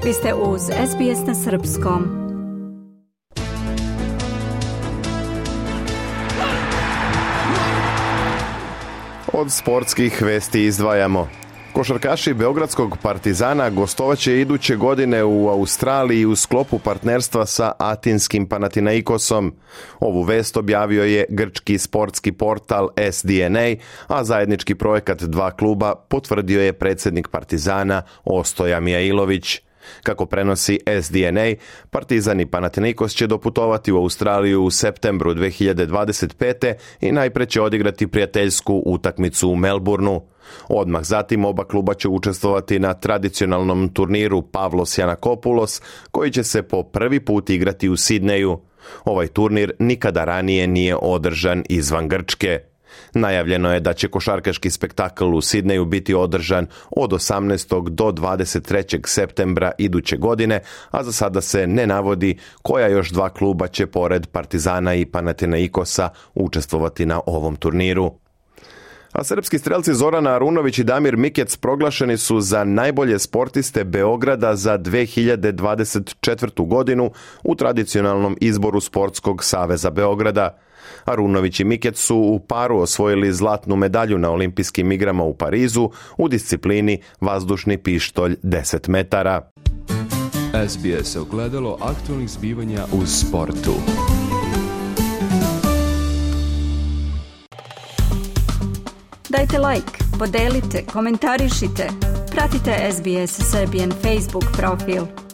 Vi ste uz SBS na srpskom. Od sportskih vesti izdvajamo. Košarkaši Beogradskog Partizana gostovaće iduće godine u Australiji u sklopu partnerstva sa atinskim Panathinaikosom. Ovu vest objavio je grčki sportski portal SDNA, a zajednički projekat dva kluba potvrdio je predsjednik Partizana Ostoja Mijailović. Kako prenosi SDNA, Partizan i Panathinaikos će doputovati u Australiju u septembru 2025. i najpre će odigrati prijateljsku utakmicu u Melbourneu. Odmah zatim oba kluba će učestvovati na tradicionalnom turniru Pavlos Janakopoulos, koji će se po prvi put igrati u Sidneju. Ovaj turnir nikada ranije nije održan izvan Grčke. Najavljeno je da će košarkaški spektakl u Sidneju biti održan od 18. do 23. septembra iduće godine, a za sada se ne navodi koja još dva kluba će pored Partizana i Panathinaikosa učestvovati na ovom turniru. A srpski strelci Zoran Arunović i Damir Mikec proglašeni su za najbolje sportiste Beograda za 2024. godinu u tradicionalnom izboru Sportskog saveza Beograda. Arunović i Mikec su u paru osvojili zlatnu medalju na olimpijskim igrama u Parizu u disciplini vazdušni pištolj 10 metara. SBS ogledalo aktualnih zbivanja u sportu. Dajte like, podelite, komentarišite. Pratite SBS Serbian Facebook profil.